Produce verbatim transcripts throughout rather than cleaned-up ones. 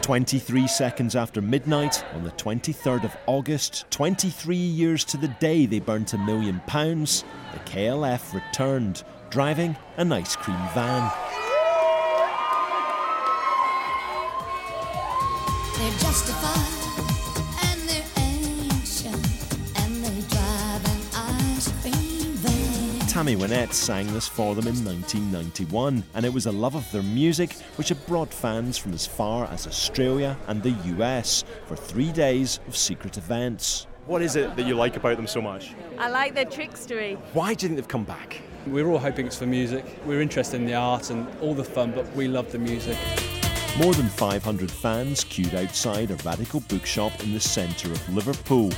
twenty-three seconds after midnight, on the twenty-third of August, twenty-three years to the day they burnt a million pounds, the K L F returned, driving an ice cream van. They're justified and they're ancient and they drive an ice cream van. Tammy Wynette sang this for them in nineteen ninety-one, and it was a love of their music which had brought fans from as far as Australia and the U S for three days of secret events. What is it that you like about them so much? I like their trickstery. Why do you think they've come back? We're all hoping it's for music. We're interested in the art and all the fun, but we love the music. More than five hundred fans queued outside a Radical bookshop in the centre of Liverpool.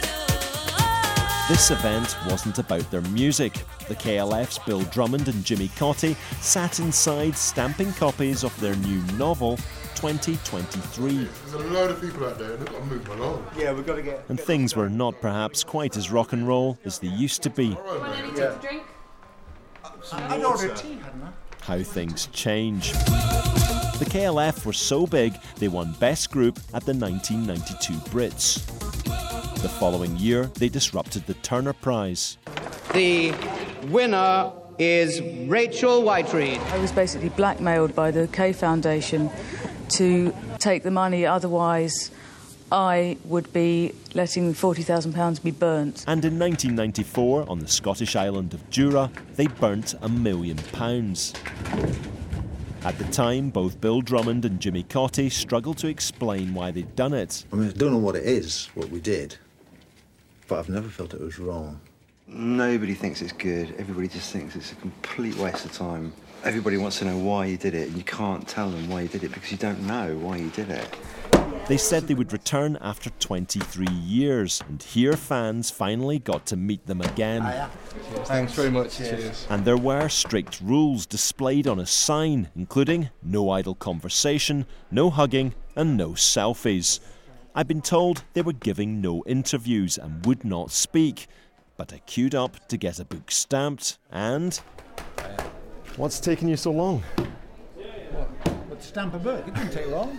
This event wasn't about their music. The K L F's Bill Drummond and Jimmy Cotty sat inside stamping copies of their new novel, twenty twenty-three. There's a load of people out there, they've got to move along. Yeah, we've got to get... And things were not perhaps quite as rock and roll as they used to be. Do you want anything to drink? I'd ordered tea, hadn't I? How things change. The K L F were so big, they won Best Group at the nineteen ninety-two Brits. The following year, they disrupted the Turner Prize. The winner is Rachel Whiteread. I was basically blackmailed by the K Foundation to take the money, otherwise I would be letting forty thousand pounds be burnt. And in nineteen ninety-four, on the Scottish island of Jura, they burnt a million pounds. At the time, both Bill Drummond and Jimmy Cotty struggled to explain why they'd done it. I mean, I don't know what it is, what we did, but I've never felt it was wrong. Nobody thinks it's good. Everybody just thinks it's a complete waste of time. Everybody wants to know why you did it, and you can't tell them why you did it because you don't know why you did it. They said they would return after twenty-three years, and here fans finally got to meet them again. Thanks very much. Cheers. And there were strict rules displayed on a sign, including no idle conversation, no hugging, and no selfies. I've been told they were giving no interviews and would not speak, but I queued up to get a book stamped, and... What's taking you so long? But to stamp a book, it didn't take long.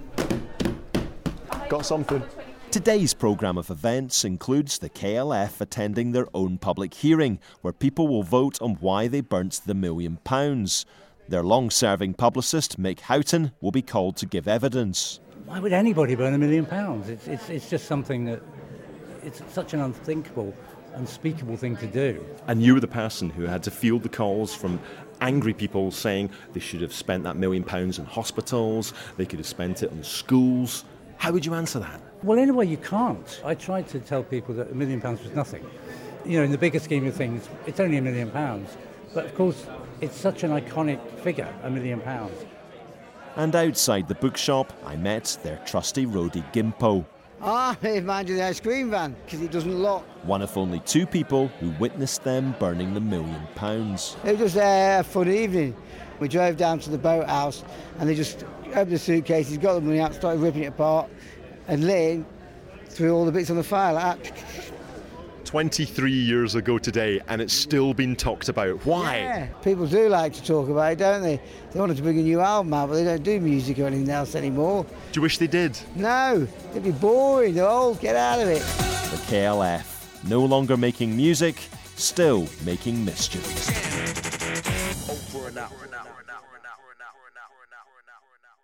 Got something. Today's programme of events includes the K L F attending their own public hearing, where people will vote on why they burnt the million pounds. Their long-serving publicist, Mick Houghton, will be called to give evidence. Why would anybody burn a million pounds? It's, it's, it's just something that, it's such an unthinkable, unspeakable thing to do. And you were the person who had to field the calls from angry people saying they should have spent that million pounds in hospitals, they could have spent it on schools. How would you answer that? Well, in a way you can't. I tried to tell people that a million pounds was nothing. You know, in the bigger scheme of things, it's only a million pounds. But of course, it's such an iconic figure, a million pounds. And outside the bookshop, I met their trusty roadie Gimpo. Ah, oh, mind you, the ice cream van, because it doesn't lock. One of only two people who witnessed them burning the million pounds. It was just uh, a fun evening. We drove down to the boathouse and they just opened the suitcases, got the money out, started ripping it apart and laying through all the bits on the file like that. twenty-three years ago today, and it's still been talked about. Why? Yeah, people do like to talk about it, don't they? They wanted to bring a new album out, but they don't do music or anything else anymore. Do you wish they did? No, it'd be boring. They're old. Get out of it. The K L F, no longer making music, still making mischief. Over and out.